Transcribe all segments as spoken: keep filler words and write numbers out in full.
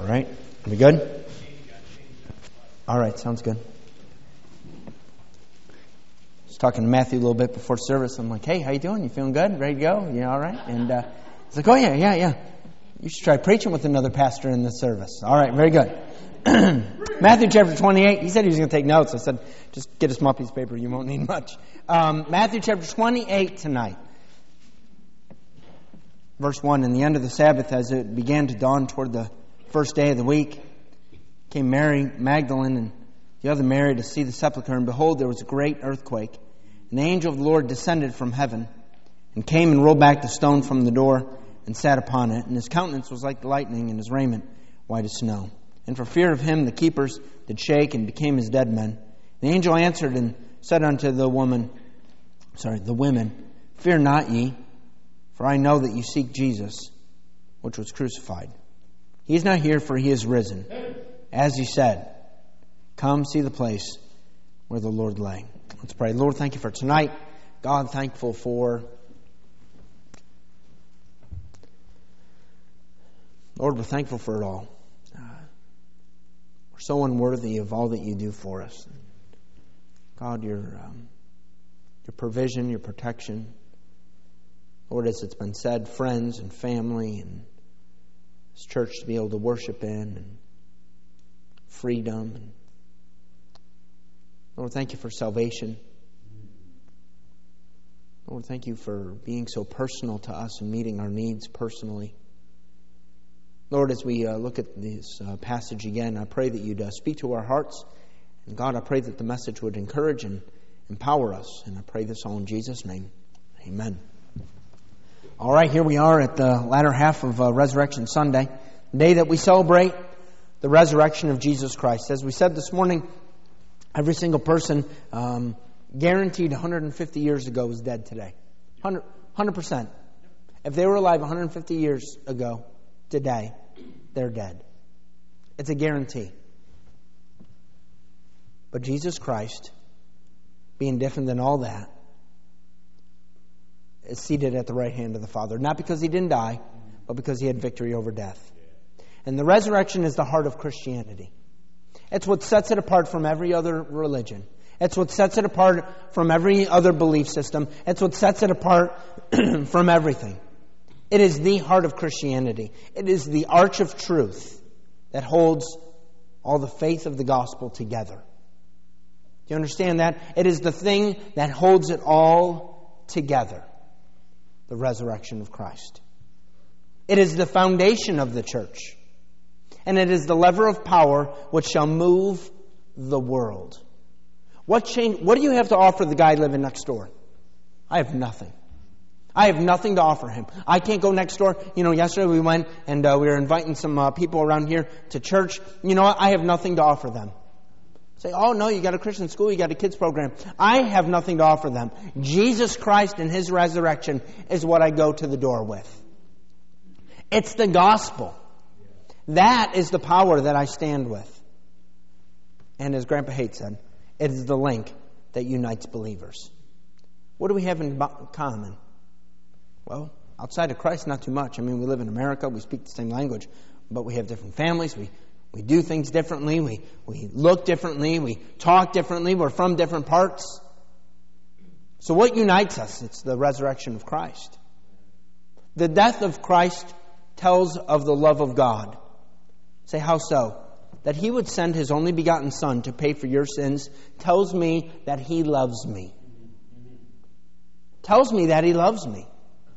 All right. Are we good? All right. Sounds good. I was talking to Matthew a little bit before service. I'm like, hey, how you doing? You feeling good? Ready to go? You all right? And uh, he's like, oh, yeah, yeah, yeah. You should try preaching with another pastor in this service. All right. Very good. Matthew chapter twenty-eight. He said he was going to take notes. I said, just get a small piece of paper. You won't need much. Um, Matthew chapter twenty-eight tonight. Verse one, in the end of the Sabbath, as it began to dawn toward the first day of the week, came Mary Magdalene and the other Mary to see the sepulchre. And behold, there was a great earthquake. And the angel of the Lord descended from heaven and came and rolled back the stone from the door and sat upon it. And his countenance was like lightning and his raiment white as snow. And for fear of him, the keepers did shake and became as dead men. The angel answered and said unto the woman, sorry, the women, fear not ye, for I know that you seek Jesus, which was crucified. He is not here, for he is risen. As he said, come see the place where the Lord lay. Let's pray. Lord, thank you for tonight. God, thankful for... Lord, we're thankful for it all. Uh, we're so unworthy of all that you do for us. God, your, um, your provision, your protection... Lord, as it's been said, friends and family and this church to be able to worship in and freedom. And Lord, thank you for salvation. Lord, thank you for being so personal to us and meeting our needs personally. Lord, as we uh, look at this uh, passage again, I pray that you'd uh, speak to our hearts. And God, I pray that the message would encourage and empower us. And I pray this all in Jesus' name. Amen. All right, here we are at the latter half of uh, Resurrection Sunday, the day that we celebrate the resurrection of Jesus Christ. As we said this morning, every single person um, guaranteed one hundred fifty years ago is dead today. one hundred percent. If they were alive one hundred fifty years ago, today, they're dead. It's a guarantee. But Jesus Christ, being different than all that, is seated at the right hand of the Father. Not because he didn't die, but because he had victory over death. And the resurrection is the heart of Christianity. It's what sets it apart from every other religion. It's what sets it apart from every other belief system. It's what sets it apart from everything. It is the heart of Christianity. It is the arch of truth that holds all the faith of the gospel together. Do you understand that? It is the thing that holds it all together. The resurrection of Christ. It is the foundation of the church. And it is the lever of power which shall move the world. What change? What do you have to offer the guy living next door? I have nothing. I have nothing to offer him. I can't go next door. You know, yesterday we went and uh, we were inviting some uh, people around here to church. You know what? I have nothing to offer them. Say, oh no, you got a Christian school, you got a kids program. I have nothing to offer them. Jesus Christ and His resurrection is what I go to the door with. It's the gospel. That is the power that I stand with. And as Grandpa Haight said, it is the link that unites believers. What do we have in common? Well, outside of Christ, not too much. I mean, we live in America, we speak the same language, but we have different families, we We do things differently. We, we look differently. We talk differently. We're from different parts. So what unites us? It's the resurrection of Christ. The death of Christ tells of the love of God. Say, how so? That He would send His only begotten Son to pay for your sins tells me that He loves me. Tells me that He loves me.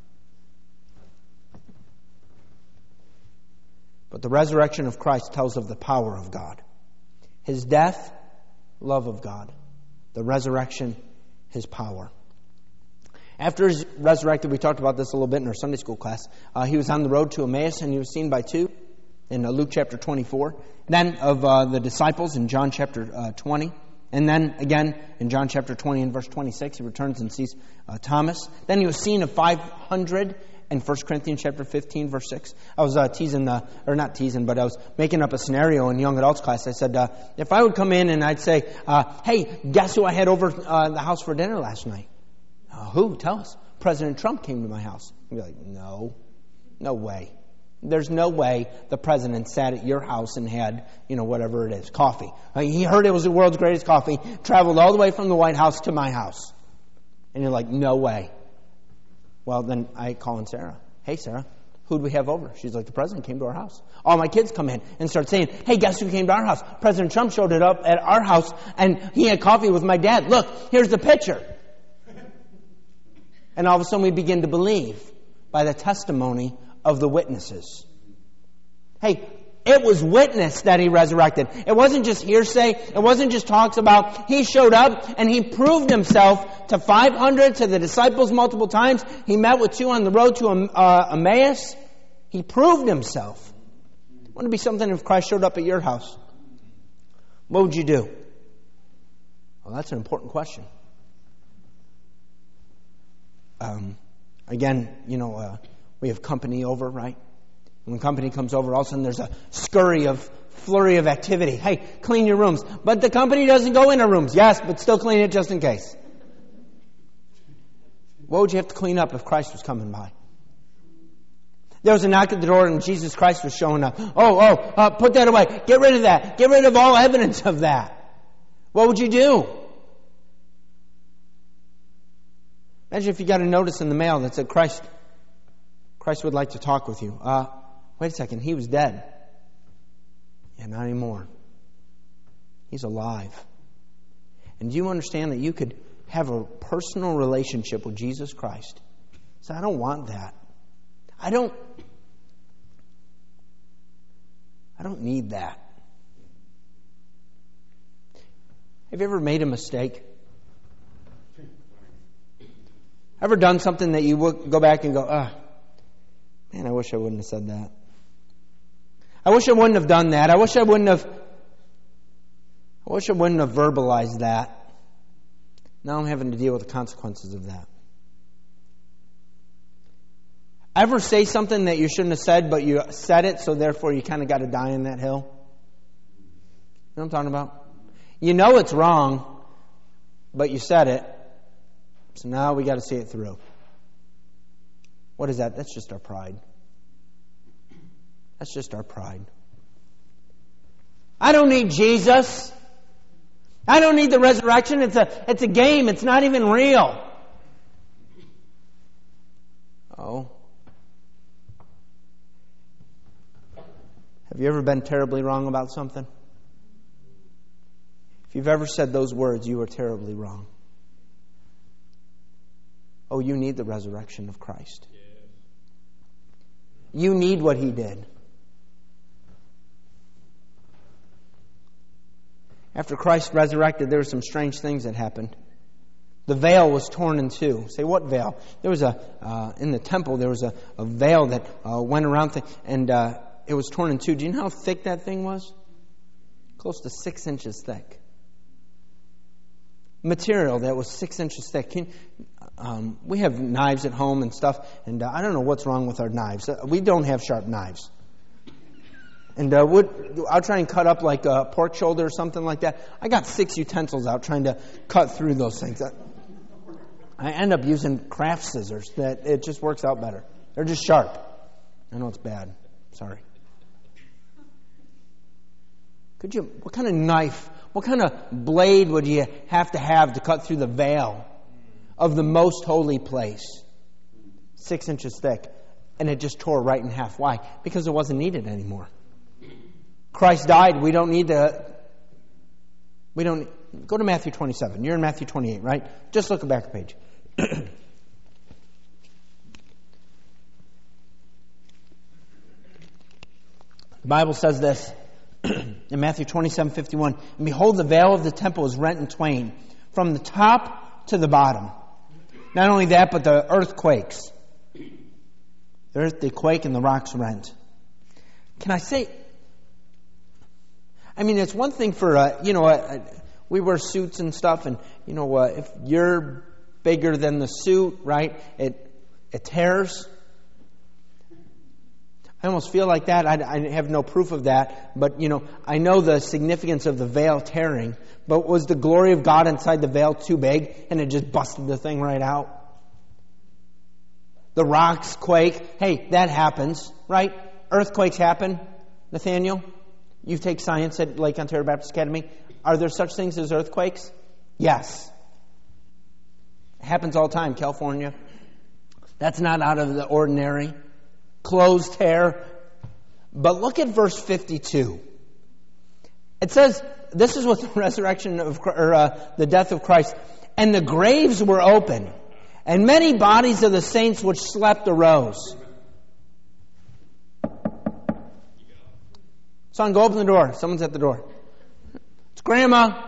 But the resurrection of Christ tells of the power of God. His death, love of God. The resurrection, His power. After He's resurrected, we talked about this a little bit in our Sunday school class. Uh, he was on the road to Emmaus and He was seen by two in uh, Luke chapter twenty-four. Then of uh, the disciples in John chapter uh, twenty. And then again in John chapter twenty and verse twenty-six, He returns and sees uh, Thomas. Then He was seen of five hundred. In First Corinthians chapter fifteen, verse six, I was uh, teasing, the, or not teasing, but I was making up a scenario in young adults class. I said, uh, if I would come in and I'd say, uh, hey, guess who I had over uh, the house for dinner last night? Uh, who? Tell us. President Trump came to my house. You'd be like, no, no way. There's no way the president sat at your house and had, you know, whatever it is, coffee. I mean, he heard it was the world's greatest coffee, traveled all the way from the White House to my house. And you're like, no way. Well, then I call in Sarah. Hey, Sarah, who'd we have over? She's like, the president came to our house. All my kids come in and start saying, hey, guess who came to our house? President Trump showed it up at our house, and he had coffee with my dad. Look, here's the picture. And all of a sudden we begin to believe by the testimony of the witnesses. Hey, it was witnessed that he resurrected. It wasn't just hearsay. It wasn't just talks about. He showed up and he proved himself to five hundred, to the disciples multiple times. He met with two on the road to uh, Emmaus. He proved himself. Wouldn't it be something if Christ showed up at your house? What would you do? Well, that's an important question. Um, again, you know, uh, we have company over, right? And when company comes over, all of a sudden there's a scurry of, flurry of activity. Hey, clean your rooms. But the company doesn't go in our rooms. Yes, but still clean it just in case. What would you have to clean up if Christ was coming by? There was a knock at the door and Jesus Christ was showing up. Oh, oh, uh, put that away. Get rid of that. Get rid of all evidence of that. What would you do? Imagine if you got a notice in the mail that said, Christ, Christ would like to talk with you. Uh, wait a second, he was dead. Yeah, not anymore. He's alive. And do you understand that you could have a personal relationship with Jesus Christ? So I don't want that. I don't, I don't need that. Have you ever made a mistake? Ever done something that you would go back and go, ah, man, I wish I wouldn't have said that. I wish I wouldn't have done that. I wish I wouldn't have, I wish I wouldn't have verbalized that. Now I'm having to deal with the consequences of that. Ever say something that you shouldn't have said, but you said it, so therefore you kind of got to die on that hill? You know what I'm talking about? You know it's wrong, but you said it. So now we got to see it through. What is that? That's just our pride. That's just our pride. I don't need Jesus. I don't need the resurrection. It's a, it's a game. It's not even real. Oh. Have you ever been terribly wrong about something? If you've ever said those words, you are terribly wrong. Oh, you need the resurrection of Christ. You need what He did. After Christ resurrected, there were some strange things that happened. The veil was torn in two. Say, what veil? There was a, uh, in the temple, there was a, a veil that uh, went around, th- and uh, it was torn in two. Do you know how thick that thing was? Close to six inches thick. Material that was six inches thick. Can, um, we have knives at home and stuff, and uh, I don't know what's wrong with our knives. Uh, we don't have sharp knives. And uh, would, I'll try and cut up like a pork shoulder or something like that. I got six utensils out trying to cut through those things. I, I end up using craft scissors. That it just works out better. They're just sharp. I know it's bad. Sorry. Could you? What kind of knife? What kind of blade would you have to have to cut through the veil of the most holy place? Six inches thick. And it just tore right in half. Why? Because it wasn't needed anymore. Christ died. We don't need to... We don't... Go to Matthew twenty-seven. You're in Matthew twenty-eight, right? Just look back a page. The Bible says this in Matthew twenty-seven fifty-one. And behold, the veil of the temple is rent in twain, from the top to the bottom. Not only that, but the earth quakes. The earth, they quake and the rocks rent. Can I say... I mean, it's one thing for, uh, you know, uh, we wear suits and stuff, and, you know, uh, if you're bigger than the suit, right, it it tears. I almost feel like that. I, I have no proof of that, but, you know, I know the significance of the veil tearing, but was the glory of God inside the veil too big, and it just busted the thing right out? The rocks quake. Hey, that happens, right? earthquakes happen, Nathaniel? You take science at Lake Ontario Baptist Academy. Are there such things as earthquakes? Yes. It happens all the time, California. That's not out of the ordinary. Closed hair. But look at verse fifty-two. It says, this is what the resurrection of, or uh, the death of Christ. And the graves were open, and many bodies of the saints which slept arose. Son, go open the door. Someone's at the door. It's Grandma.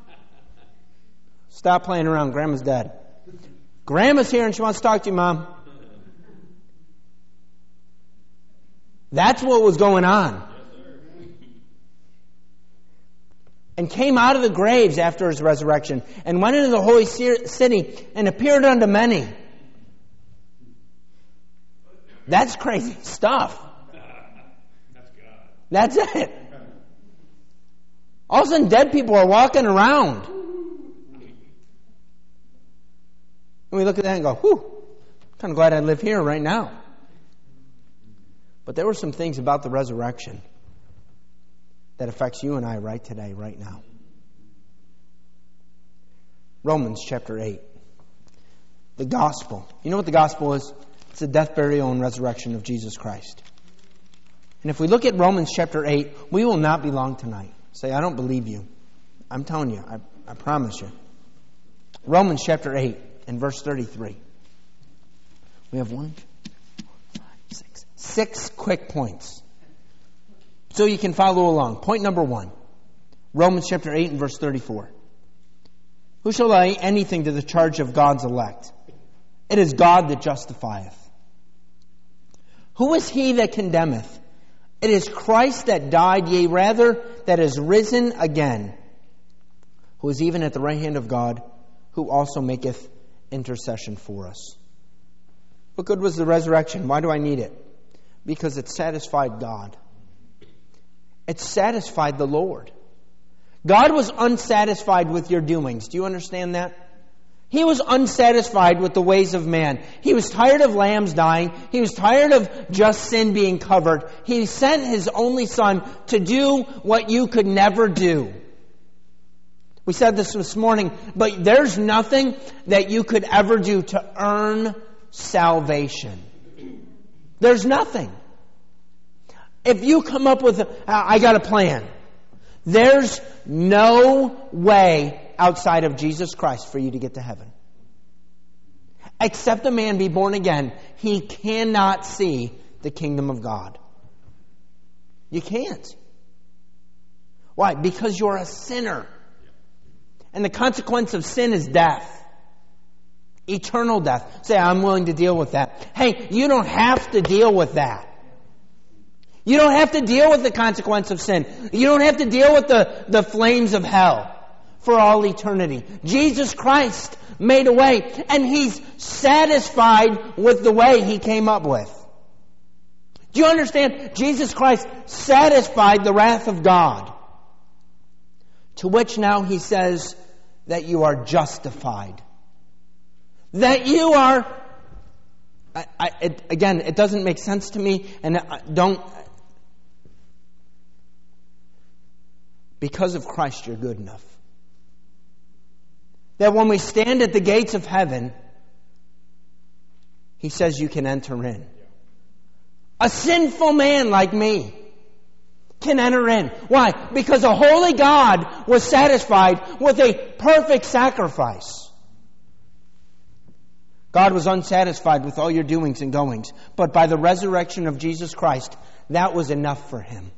Stop playing around. Grandma's dead. Grandma's here and she wants to talk to you, Mom. That's what was going on. And came out of the graves after his resurrection, and went into the holy city, and appeared unto many. That's crazy stuff. That's it. All of a sudden, dead people are walking around. And we look at that and go, whew, kind of glad I live here right now. But there were some things about the resurrection that affects you and I right today, right now. Romans chapter eight. The gospel. You know what the gospel is? It's the death, burial, and resurrection of Jesus Christ. And if we look at Romans chapter eight, we will not be long tonight. Say, I don't believe you. I'm telling you. I, I promise you. Romans chapter eight and verse thirty-three. We have one, five, six. Six quick points. So you can follow along. Point number one. Romans chapter eight and verse thirty-four. Who shall lay anything to the charge of God's elect? It is God that justifieth. Who is he that condemneth? It is Christ that died, yea, rather, that is risen again, who is even at the right hand of God, who also maketh intercession for us. What good was the resurrection? Why do I need it? Because it satisfied God. It satisfied the Lord. God was unsatisfied with your doings. Do you understand that? He was unsatisfied with the ways of man. He was tired of lambs dying. He was tired of just sin being covered. He sent His only Son to do what you could never do. We said this this morning, but there's nothing that you could ever do to earn salvation. There's nothing. If you come up with, a, I got a plan. There's no way outside of Jesus Christ for you to get to heaven. Except a man be born again, he cannot see the kingdom of God. You can't. Why? Because you're a sinner. And the consequence of sin is death. Eternal death. Say, I'm willing to deal with that. Hey, you don't have to deal with that. You don't have to deal with the consequence of sin. You don't have to deal with the, the flames of hell for all eternity. Jesus Christ made a way, and He's satisfied with the way He came up with. Do you understand? Jesus Christ satisfied the wrath of God. To which now He says that you are justified. That you are... I, I, it, again, it doesn't make sense to me, and I don't... Because of Christ, you're good enough. That when we stand at the gates of heaven, He says you can enter in. A sinful man like me can enter in. Why? Because a holy God was satisfied with a perfect sacrifice. God was unsatisfied with all your doings and goings, but by the resurrection of Jesus Christ, that was enough for Him.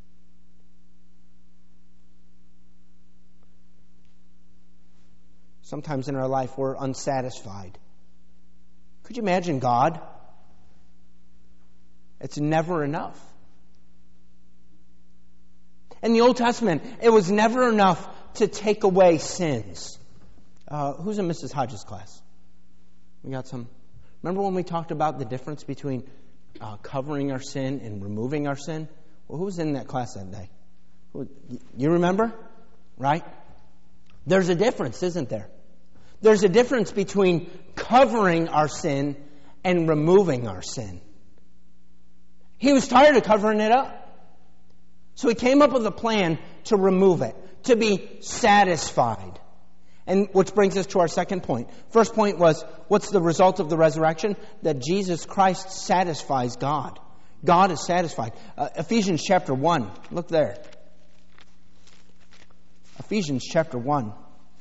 Sometimes in our life we're unsatisfied. Could you imagine God? It's never enough. In the Old Testament, it was never enough to take away sins. Uh, who's in Missus Hodges' class? We got some. Remember when we talked about the difference between uh, covering our sin and removing our sin? Well, who was in that class that day? You remember? Right? There's a difference, isn't there? There's a difference between covering our sin and removing our sin. He was tired of covering it up. So he came up with a plan to remove it, to be satisfied. And which brings us to our second point. First point was, what's the result of the resurrection? That Jesus Christ satisfies God. God is satisfied. Uh, Ephesians chapter one. Look there. Ephesians chapter one.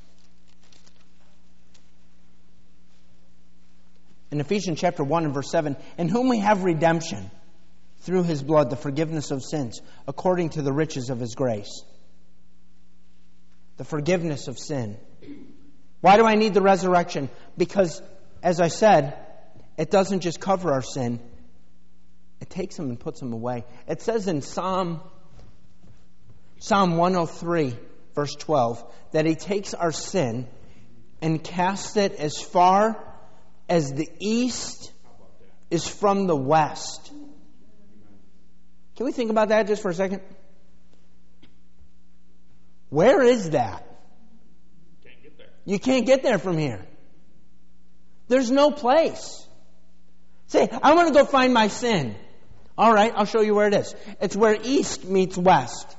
In Ephesians chapter one and verse seven, in whom we have redemption through His blood, the forgiveness of sins, according to the riches of His grace. The forgiveness of sin. Why do I need the resurrection? Because, as I said, it doesn't just cover our sin. It takes them and puts them away. It says in Psalm, Psalm one oh three, verse twelve, that He takes our sin and casts it as far as the east is from the west. Can we think about that just for a second? Where is that? Can't get there. You can't get there from here. There's no place. Say, I want to go find my sin. All right, I'll show you where it is. It's where east meets west.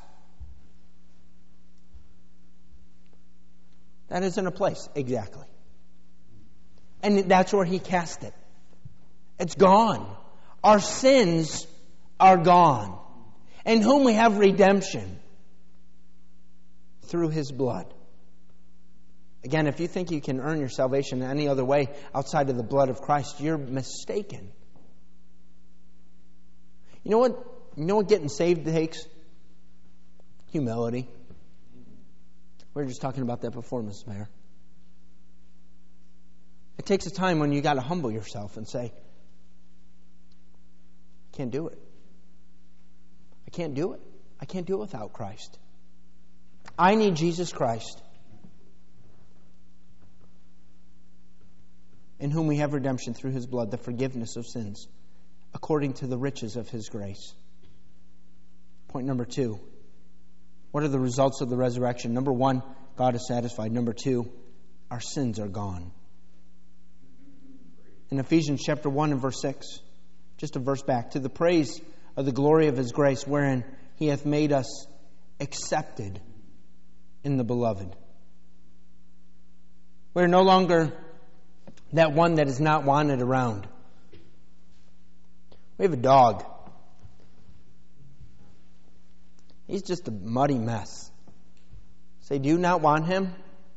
That isn't a place, exactly. And that's where He cast it. It's gone. Our sins are gone. In whom we have redemption through His blood. Again, if you think you can earn your salvation in any other way outside of the blood of Christ, you're mistaken. You know what? You know what getting saved takes? Humility. We were just talking about that before, Missus Mayor. It takes a time when you got to humble yourself and say, I can't do it. I can't do it. I can't do it without Christ. I need Jesus Christ, in whom we have redemption through His blood, the forgiveness of sins, according to the riches of His grace. Point number two. What are the results of the resurrection? Number one, God is satisfied. Number two, our sins are gone. In Ephesians chapter one and verse six, just a verse back, to the praise of the glory of His grace, wherein He hath made us accepted in the beloved. We're no longer that one that is not wanted around. We have a dog. He's just a muddy mess. Say, do you not want him?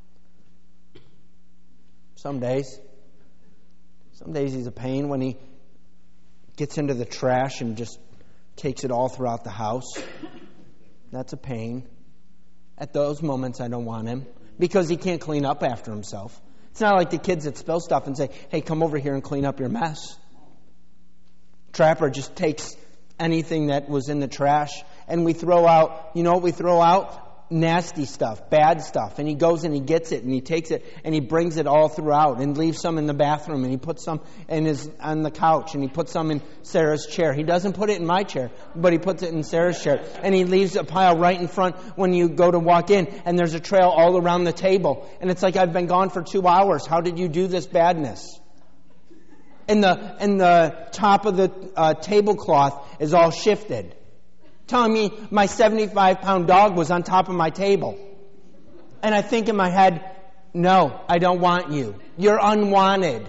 Some days. Some days he's a pain when he gets into the trash and just takes it all throughout the house. That's a pain. At those moments, I don't want him because he can't clean up after himself. It's not like the kids that spill stuff and say, hey, come over here and clean up your mess. Trapper just takes anything that was in the trash and we throw out, you know what we throw out? Nasty stuff, bad stuff. And he goes and he gets it and he takes it and he brings it all throughout and leaves some in the bathroom and he puts some in his on the couch and he puts some in Sarah's chair. He doesn't put it in my chair, but he puts it in Sarah's chair. And he leaves a pile right in front when you go to walk in and there's a trail all around the table. And it's like, I've been gone for two hours. How did you do this badness? And the, and the top of the uh, tablecloth is all shifted. Telling me my seventy-five pound dog was on top of my table. And I think in my head, no, I don't want you. You're unwanted.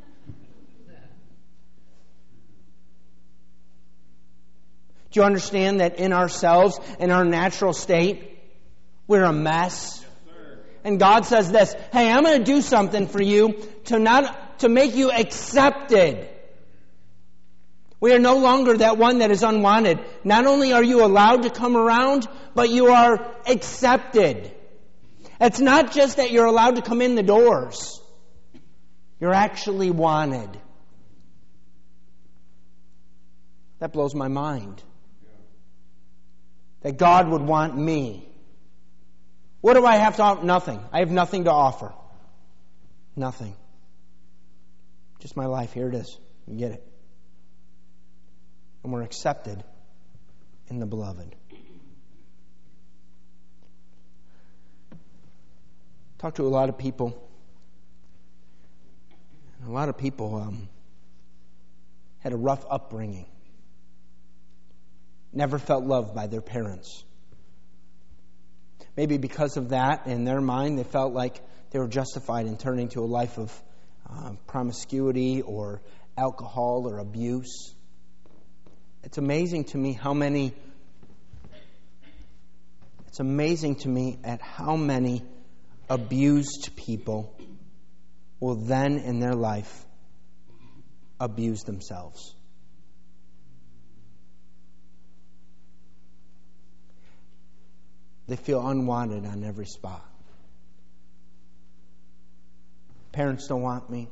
Do you understand that in ourselves, in our natural state, we're a mess? And God says this, hey, I'm going to do something for you to not to make you accepted. We are no longer that one that is unwanted. Not only are you allowed to come around, but you are accepted. It's not just that you're allowed to come in the doors. You're actually wanted. That blows my mind. That God would want me. What do I have to offer? Nothing. I have nothing to offer. Nothing. Just my life. Here it is. You get it. And we're accepted in the beloved. Talk to a lot of people. A lot of people um, had a rough upbringing. never felt loved by their parents. Maybe because of that, in their mind, they felt like they were justified in turning to a life of uh, promiscuity or alcohol or abuse. It's amazing to me how many It's amazing to me at how many abused people will then in their life abuse themselves. They feel unwanted on every spot. Parents don't want me.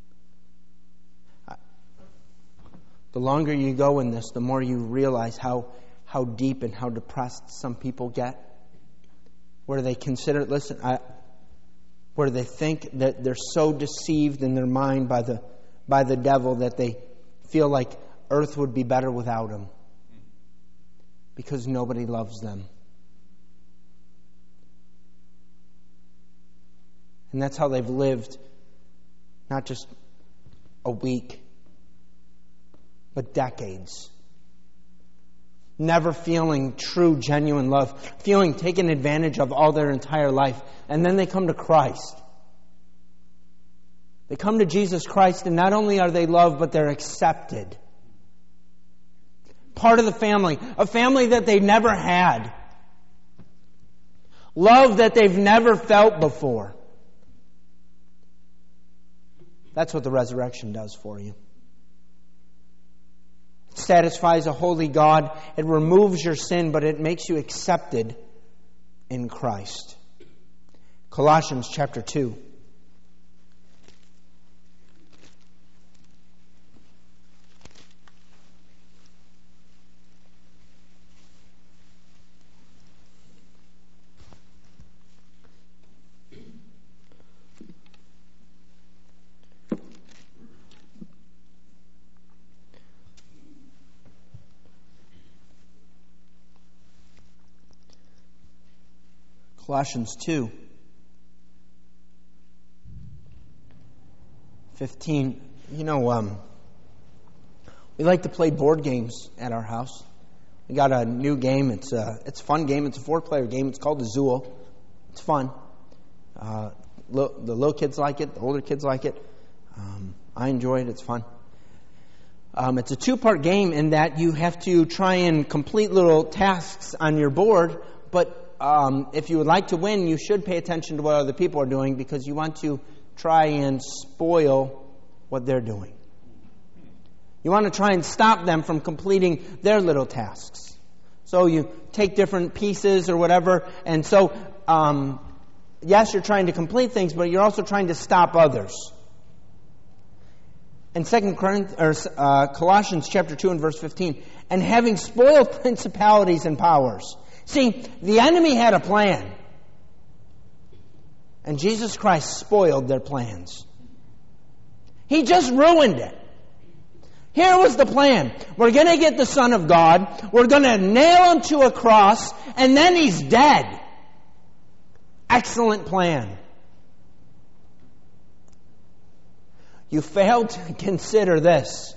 The longer you go in this, the more you realize how, how deep and how depressed some people get. Where they consider, listen, I, where they think that they're so deceived in their mind by the by the devil that they feel like earth would be better without him. Because nobody loves them. And that's how they've lived, not just a week, but decades. Never feeling true, genuine love. Feeling taken advantage of all their entire life. And then they come to Christ. They come to Jesus Christ, and not only are they loved, but they're accepted. Part of the family. A family that they never had. Love that they've never felt before. That's what the resurrection does for you. It satisfies a holy God. It removes your sin, but it makes you accepted in Christ. Colossians chapter two. Colossians two, fifteen. You know, um, we like to play board games at our house. We got a new game. It's a, it's a fun game. It's a four-player game. It's called Azul. It's fun. Uh, lo- the little kids like it. The older kids like it. Um, I enjoy it. It's fun. Um, it's a two-part game in that you have to try and complete little tasks on your board, but Um, if you would like to win, you should pay attention to what other people are doing because you want to try and spoil what they're doing. You want to try and stop them from completing their little tasks. So you take different pieces or whatever, and so, um, yes, you're trying to complete things, but you're also trying to stop others. In Second Corinthians, or uh, Colossians chapter two and verse fifteen, and having spoiled principalities and powers. See, the enemy had a plan. And Jesus Christ spoiled their plans. He just ruined it. Here was the plan. We're going to get the Son of God. We're going to nail him to a cross. And then he's dead. Excellent plan. You failed to consider this.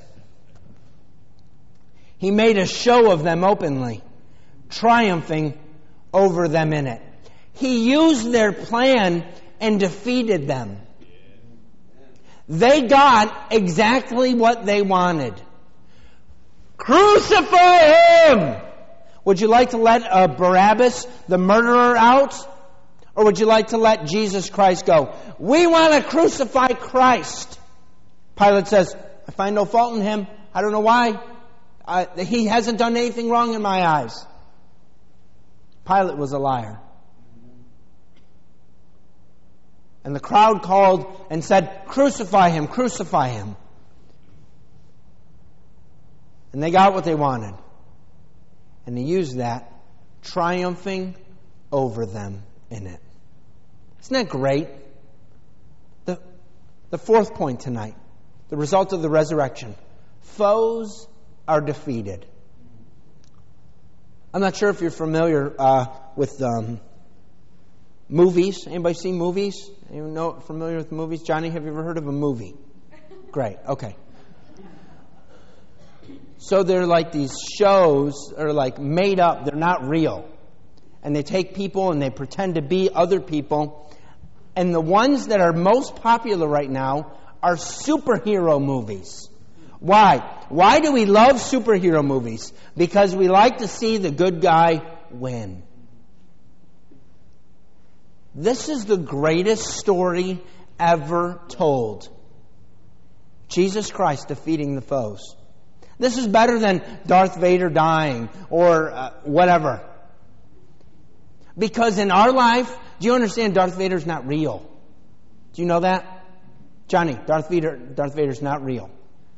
He made a show of them openly, triumphing over them in it. He used their plan and defeated them. They got exactly what they wanted. Crucify him! Would you like to let uh, Barabbas, the murderer, out? Or would you like to let Jesus Christ go? We want to crucify Christ. Pilate says, I find no fault in him. I don't know why. Uh, he hasn't done anything wrong in my eyes. Pilate was a liar. And the crowd called and said, crucify him, crucify him. And they got what they wanted. And they used that, triumphing over them in it. Isn't that great? The, the fourth point tonight, the result of the resurrection. Foes are defeated. I'm not sure if you're familiar uh, with um, movies. Anybody seen movies? Anyone know familiar with movies? Johnny, have you ever heard of a movie? Great. Okay. So they're like these shows are like made up. They're not real. And they take people and they pretend to be other people. And the ones that are most popular right now are superhero movies. Why? Why do we love superhero movies? Because we like to see the good guy win. This is the greatest story ever told. Jesus Christ defeating the foes. This is better than Darth Vader dying or uh, whatever. Because in our life, do you understand Darth Vader's not real? Do you know that? Johnny, Darth Vader, Darth Vader's not real.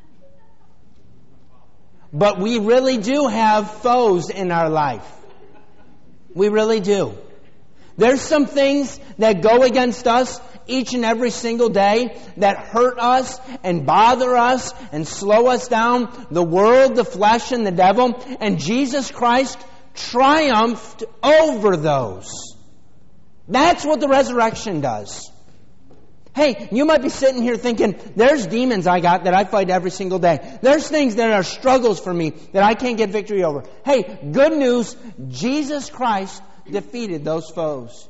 But we really do have foes in our life. We really do. There's some things that go against us each and every single day that hurt us and bother us and slow us down. The world, the flesh, and the devil. And Jesus Christ triumphed over those. That's what the resurrection does. Hey, you might be sitting here thinking, there's demons I got that I fight every single day. There's things that are struggles for me that I can't get victory over. Hey, good news, Jesus Christ defeated those foes.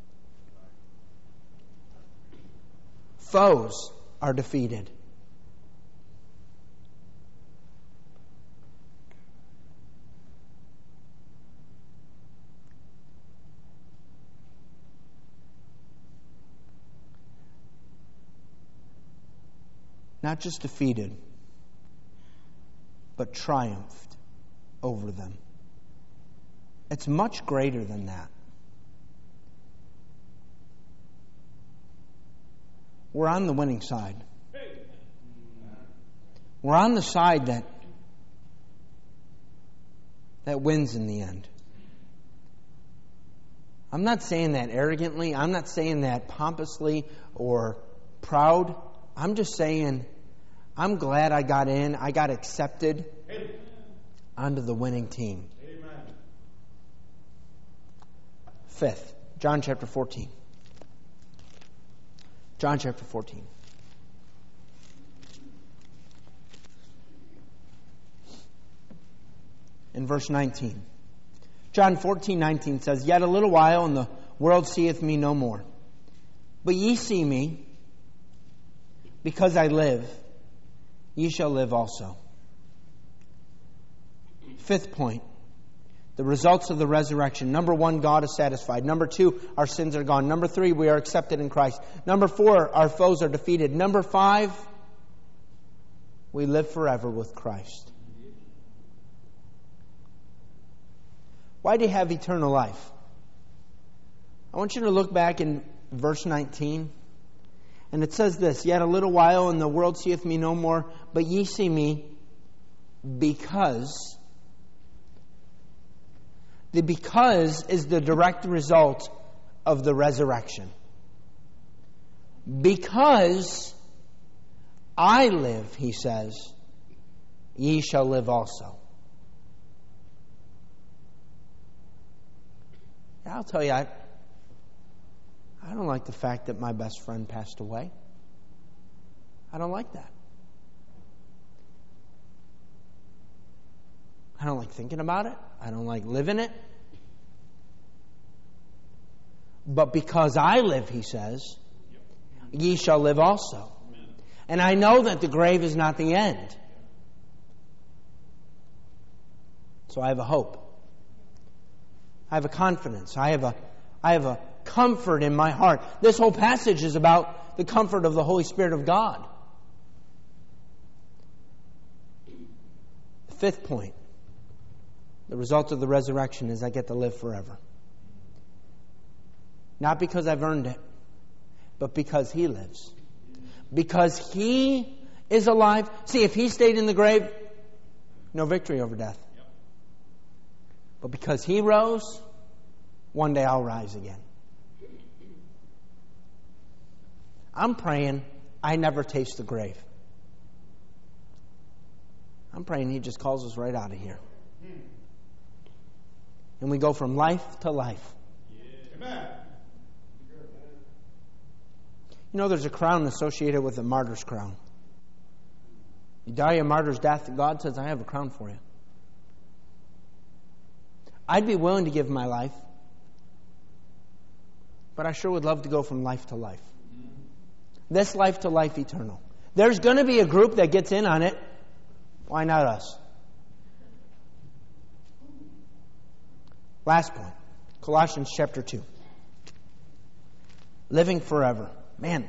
Foes are defeated. Not just defeated, but triumphed over them. It's much greater than that. We're on the winning side. We're on the side that that wins in the end. I'm not saying that arrogantly. I'm not saying that pompously or proud. I'm just saying I'm glad I got in. I got accepted onto the winning team. Fifth, John chapter fourteen. John chapter fourteen. In verse nineteen. John fourteen nineteen says, Yet a little while, and the world seeth me no more. But ye see me, because I live, ye shall live also. Fifth point. The results of the resurrection. Number one, God is satisfied. Number two, our sins are gone. Number three, we are accepted in Christ. Number four, our foes are defeated. Number five, we live forever with Christ. Why do you have eternal life? I want you to look back in verse nineteen. And it says this, Yet a little while, and the world seeth me no more, but ye see me, because... The because is the direct result of the resurrection. Because I live, he says, ye shall live also. I'll tell you, I, I don't like the fact that my best friend passed away. I don't like that. I don't like thinking about it. I don't like living it. But because I live, he says, ye shall live also. And I know that the grave is not the end. So I have a hope. I have a confidence. I have a, I have a comfort in my heart. This whole passage is about the comfort of the Holy Spirit of God. Fifth point. The result of the resurrection is I get to live forever. Not because I've earned it, but because He lives. Because He is alive. See, if He stayed in the grave, no victory over death. But because He rose, one day I'll rise again. I'm praying I never taste the grave. I'm praying He just calls us right out of here. And we go from life to life. Amen. You know, there's a crown associated with the martyr's crown. You die a martyr's death, God says, I have a crown for you. I'd be willing to give my life, but I sure would love to go from life to life. This life to life eternal. There's going to be a group that gets in on it. Why not us? Last point. Colossians chapter two. Living forever. Man.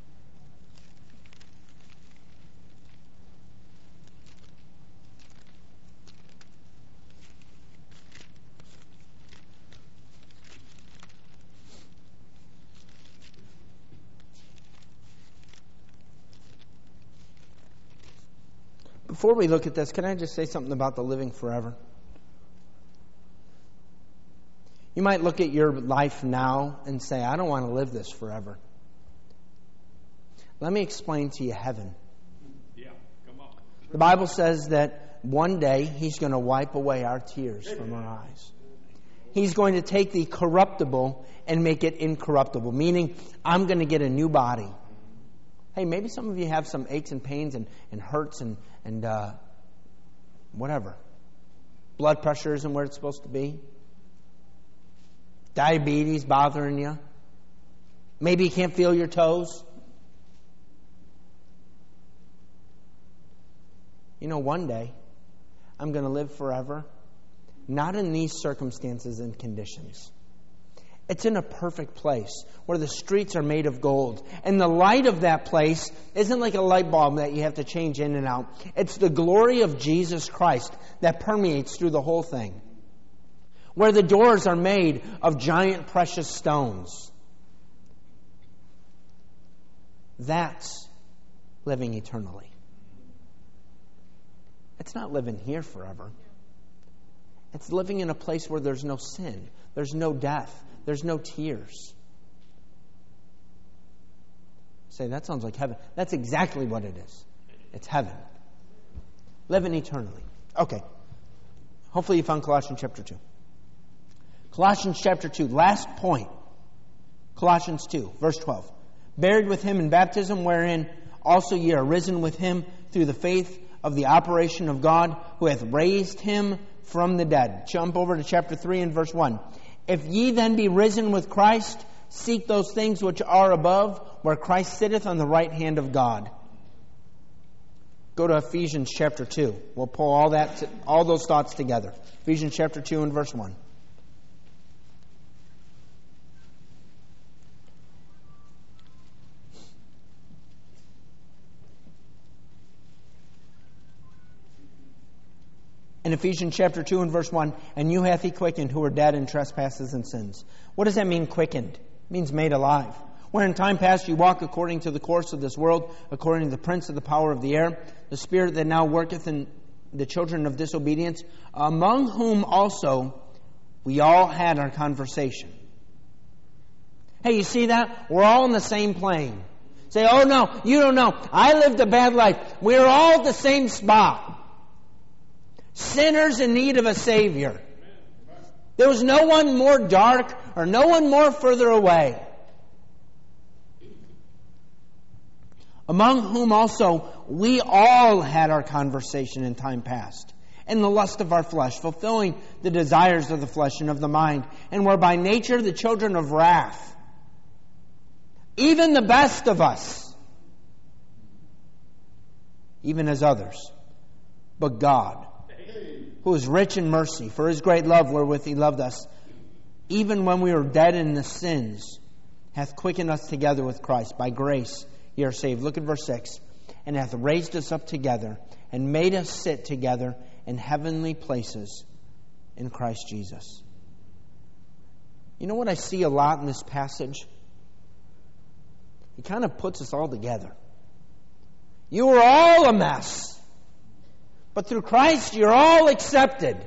Before we look at this, can I just say something about the living forever? You might look at your life now and say, I don't want to live this forever. Let me explain to you heaven. Yeah, come on. The Bible says that one day He's going to wipe away our tears from our eyes. He's going to take the corruptible and make it incorruptible, meaning I'm going to get a new body. Hey, maybe some of you have some aches and pains and, and hurts and, and uh, whatever. Blood pressure isn't where it's supposed to be. Diabetes bothering you. Maybe you can't feel your toes. You know, one day I'm going to live forever, not in these circumstances and conditions. It's in a perfect place where the streets are made of gold. And the light of that place isn't like a light bulb that you have to change in and out. It's the glory of Jesus Christ that permeates through the whole thing. Where the doors are made of giant precious stones. That's living eternally. It's not living here forever. It's living in a place where there's no sin, there's no death, there's no tears. Say, that sounds like heaven. That's exactly what it is. It's heaven. Living eternally. Okay. Hopefully you found Colossians chapter two. Colossians chapter two, last point. Colossians two, verse twelve. Buried with Him in baptism, wherein also ye are risen with Him through the faith of the operation of God, who hath raised Him from the dead. Jump over to chapter three and verse one. If ye then be risen with Christ, seek those things which are above, where Christ sitteth on the right hand of God. Go to Ephesians chapter two. We'll pull all that, to, all those thoughts together. Ephesians chapter two and verse one. In Ephesians chapter two and verse one, and you hath He quickened who were dead in trespasses and sins. What does that mean, quickened? It means made alive. Where in time past you walk according to the course of this world, according to the prince of the power of the air, the spirit that now worketh in the children of disobedience, among whom also we all had our conversation. Hey, you see that? We're all in the same plane. Say, oh no, you don't know. I lived a bad life. We're all at the same spot. Sinners in need of a Savior. There was no one more dark or no one more further away. Among whom also we all had our conversation in time past, in the lust of our flesh, fulfilling the desires of the flesh and of the mind, and were by nature the children of wrath. Even the best of us, even as others. But God, who is rich in mercy, for His great love wherewith He loved us, even when we were dead in the sins, hath quickened us together with Christ. By grace ye are saved. Look at verse six. And hath raised us up together, and made us sit together in heavenly places in Christ Jesus. You know what I see a lot in this passage? He kind of puts us all together. You were all a mess. But through Christ, you're all accepted.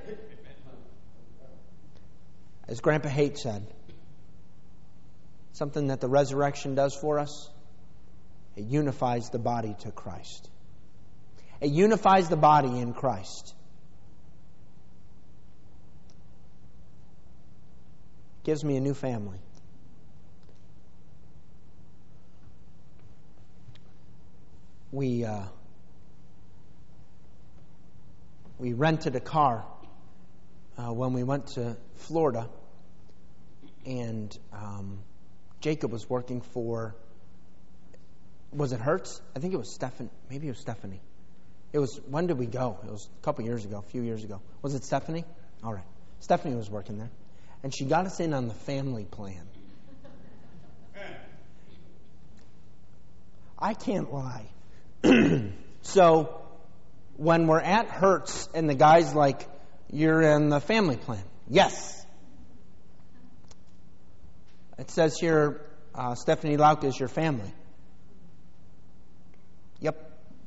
As Grandpa Haight said, something that the resurrection does for us, it unifies the body to Christ. It unifies the body in Christ. It gives me a new family. We... Uh, we rented a car uh, when we went to Florida, and um, Jacob was working for, was it Hertz? I think it was Stephanie. Maybe it was Stephanie. It was, when did we go? It was a couple years ago, a few years ago. Was it Stephanie? All right. Stephanie was working there. And she got us in on the family plan. I can't lie. So, when we're at Hertz and the guy's like, you're in the family plan. Yes. It says here, uh, Stephanie Lauck is your family. Yep.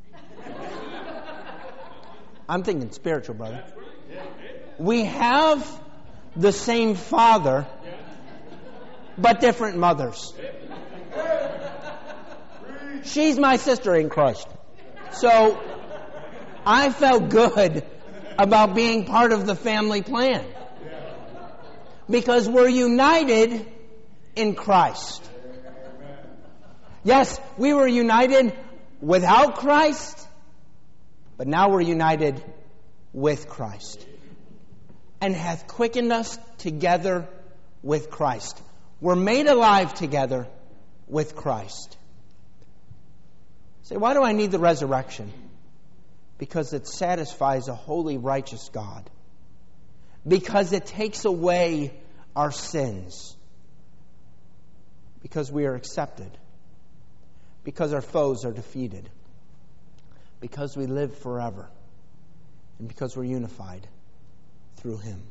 I'm thinking spiritual, brother. We have the same father, but different mothers. She's my sister in Christ. So, I felt good about being part of the family plan. Because we're united in Christ. Yes, we were united without Christ, but now we're united with Christ. And hath quickened us together with Christ. We're made alive together with Christ. Say, why do I need the resurrection? Because it satisfies a holy, righteous God. Because it takes away our sins. Because we are accepted. Because our foes are defeated. Because we live forever. And because we're unified through Him.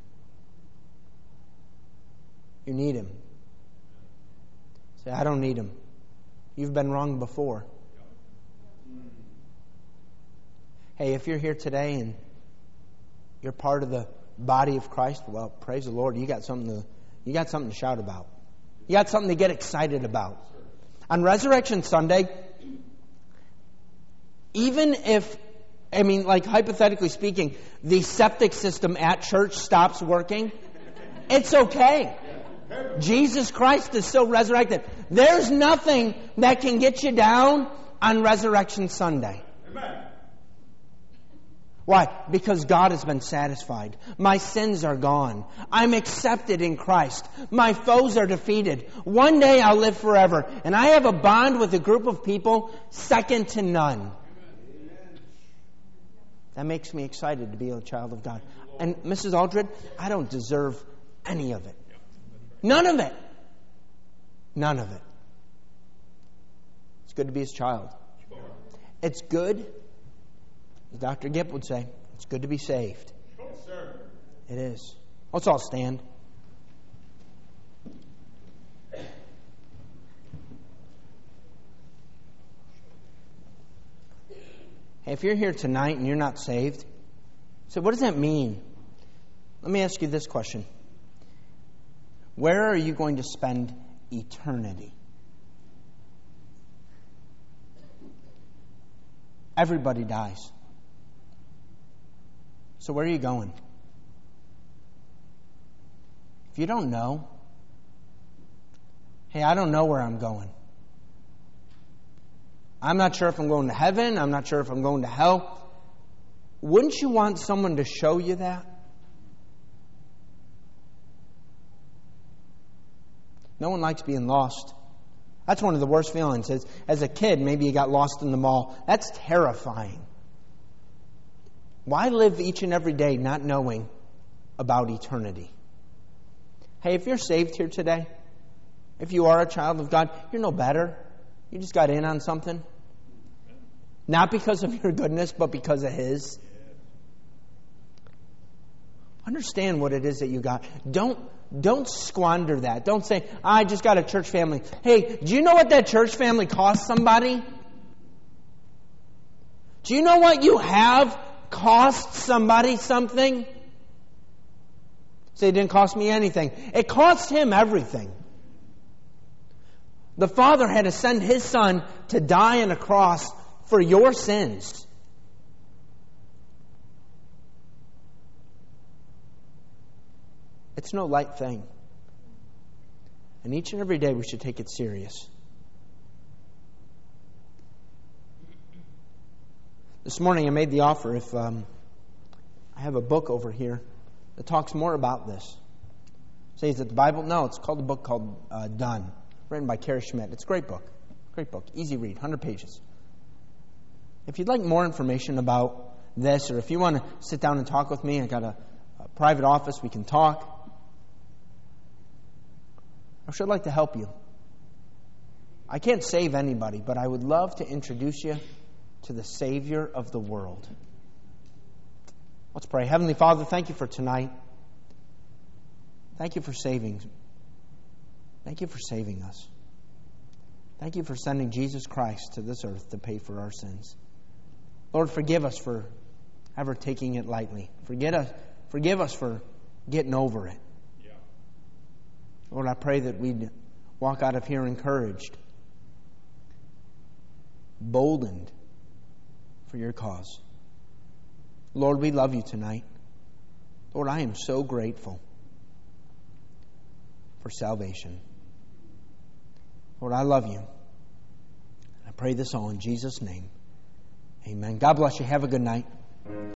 You need Him. Say, I don't need Him. You've been wrong before. Hey, if you're here today and you're part of the body of Christ, well, praise the Lord. You got something to, you got something to shout about. You got something to get excited about. On Resurrection Sunday, even if, I mean, like hypothetically speaking, the septic system at church stops working, it's okay. Jesus Christ is still resurrected. There's nothing that can get you down on Resurrection Sunday. Amen. Why? Because God has been satisfied. My sins are gone. I'm accepted in Christ. My foes are defeated. One day I'll live forever. And I have a bond with a group of people second to none. That makes me excited to be a child of God. And Missus Aldred, I don't deserve any of it. None of it. None of it. It's good to be His child. It's good, as Doctor Gipp would say, it's good to be saved. Yes, sir. It is. Let's all stand. Hey, if you're here tonight and you're not saved, so what does that mean? Let me ask you this question. Where are you going to spend eternity? Everybody dies. So where are you going? If you don't know, hey, I don't know where I'm going. I'm not sure if I'm going to heaven. I'm not sure if I'm going to hell. Wouldn't you want someone to show you that? No one likes being lost. That's one of the worst feelings. As, as a kid, maybe you got lost in the mall. That's terrifying. Why live each and every day not knowing about eternity? Hey, if you're saved here today, if you are a child of God, you're no better. You just got in on something. Not because of your goodness, but because of His. Understand what it is that you got. Don't Don't squander that. Don't say, I just got a church family. Hey, do you know what that church family cost somebody? Do you know what you have cost somebody something? Say, it didn't cost me anything. It cost Him everything. The Father had to send His Son to die on a cross for your sins. It's no light thing. And each and every day we should take it serious. This morning I made the offer, if um, I have a book over here that talks more about this. Says that the Bible? No, it's called a book called uh, Done, written by Carrie Schmidt. It's a great book. Great book. Easy read, one hundred pages. If you'd like more information about this, or if you want to sit down and talk with me, I got a, a private office, we can talk. I should like to help you. I can't save anybody, but I would love to introduce you to the Savior of the world. Let's pray. Heavenly Father, thank you for tonight. Thank you for saving. Thank you for saving us. Thank you for sending Jesus Christ to this earth to pay for our sins. Lord, forgive us for ever taking it lightly. Forget us, forgive us for getting over it. Yeah. Lord, I pray that we'd walk out of here encouraged, boldened for your cause. Lord, we love you tonight. Lord, I am so grateful for salvation. Lord, I love you. I pray this all in Jesus' name. Amen. God bless you. Have a good night.